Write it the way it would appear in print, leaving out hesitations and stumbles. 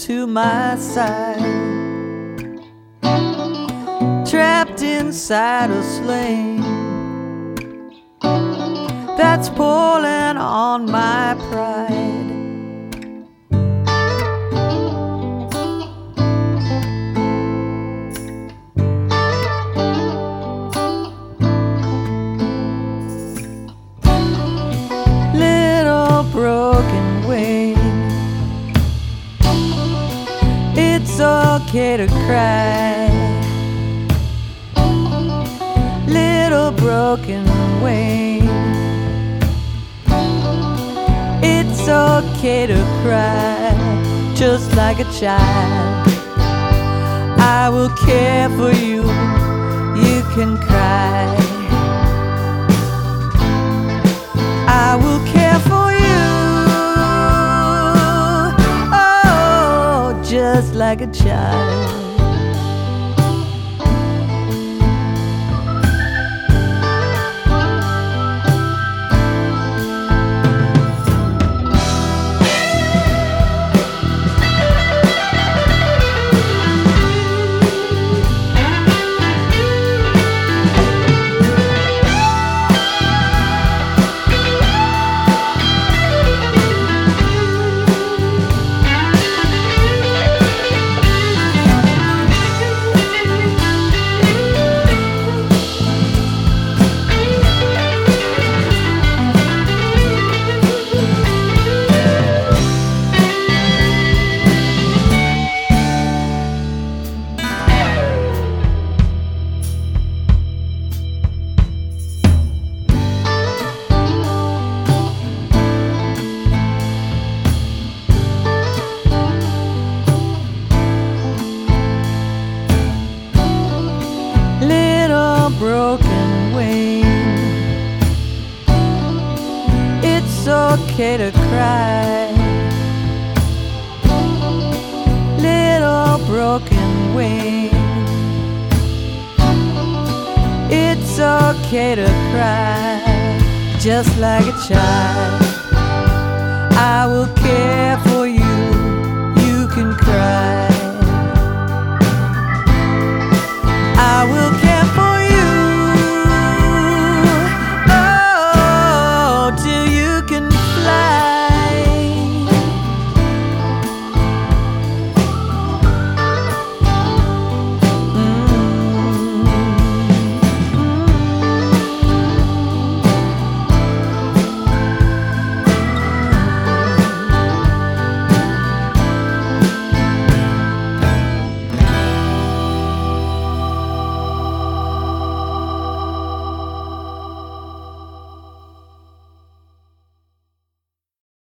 to my side, trapped inside a sling that's pulling on my pride. Little broken wing, it's okay to cry. Little broken wing, it's okay to cry, just like a child. I will care for you, you can cry. I will care for you, oh, just like a child. Broken wing, it's okay to cry. Little broken wing, it's okay to cry, just like a child.